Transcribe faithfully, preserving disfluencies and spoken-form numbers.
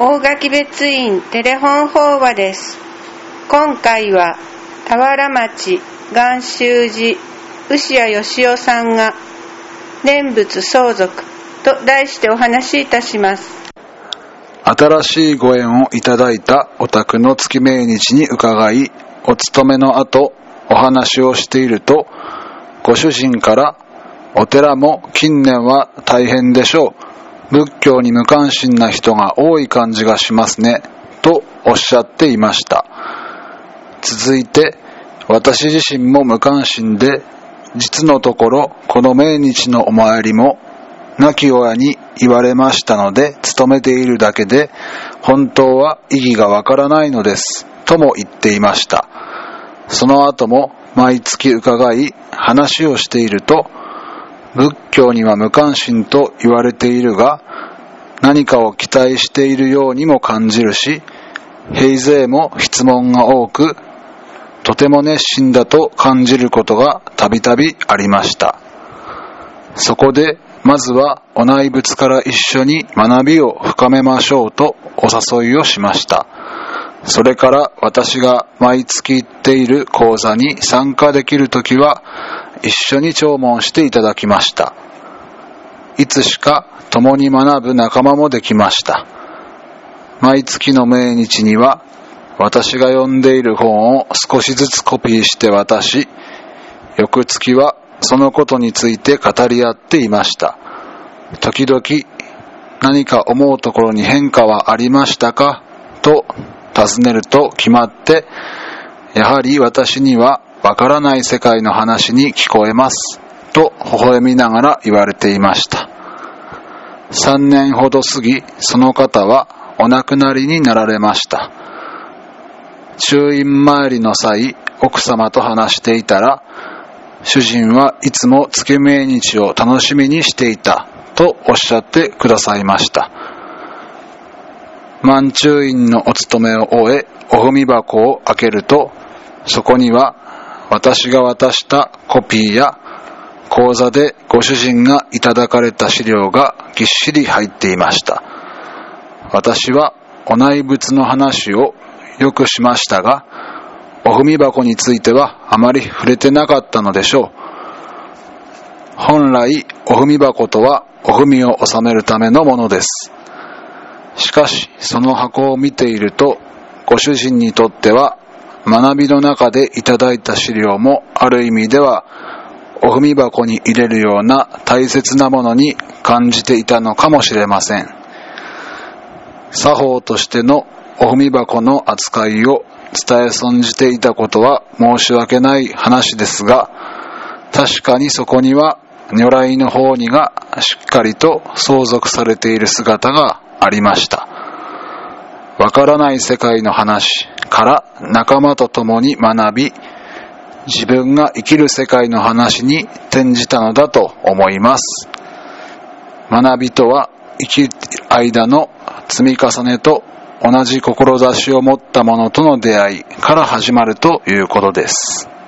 大垣別院テレフォン法話です。今回は田原町岩州寺牛谷義夫さんが念仏相続と題してお話しいたします。 新しいご縁をいただいたお宅の月命日に伺い、お勤めの後お話をしていると、ご主人からお寺も近年は大変でしょう、仏教に無関心な人が多い感じがしますねとおっしゃっていました。続いて、私自身も無関心で、実のところこの命日のお参りも亡き親に言われましたので勤めているだけで、本当は意義がわからないのですとも言っていました。その後も毎月伺い話をしていると、仏教には無関心と言われているが、何かを期待しているようにも感じるし、平勢も質問が多く、とても熱心だと感じることがたびたびありました。そこでまずはお内仏から一緒に学びを深めましょうとお誘いをしました。それから私が毎月行っている講座に参加できるときは一緒に弔問していただきました。いつしか共に学ぶ仲間もできました。毎月の命日には私が読んでいる本を少しずつコピーして渡し、翌月はそのことについて語り合っていました。時々何か思うところに変化はありましたかと尋ねると決まって、やはり私にはわからない世界の話に聞こえますと微笑みながら言われていました。さんねんほど過ぎ、その方はお亡くなりになられました。中院参りの際、奥様と話していたら、主人はいつも月命日を楽しみにしていたとおっしゃってくださいました。万中院のお勤めを終え、お踏み箱を開けると、そこには私が渡したコピーや講座でご主人がいただかれた資料がぎっしり入っていました。私はお内仏の話をよくしましたが、お踏み箱についてはあまり触れてなかったのでしょう。本来お踏み箱とはお踏みを収めるためのものです。しかしその箱を見ていると、ご主人にとっては学びの中でいただいた資料もある意味ではお踏み箱に入れるような大切なものに感じていたのかもしれません。作法としてのお踏み箱の扱いを伝え損じていたことは申し訳ない話ですが、確かにそこには如来の法にがしっかりと相続されている姿がありました。わからない世界の話から仲間と共に学び、自分が生きる世界の話に転じたのだと思います。学びとは生きる間の積み重ねと同じ志を持った者との出会いから始まるということです。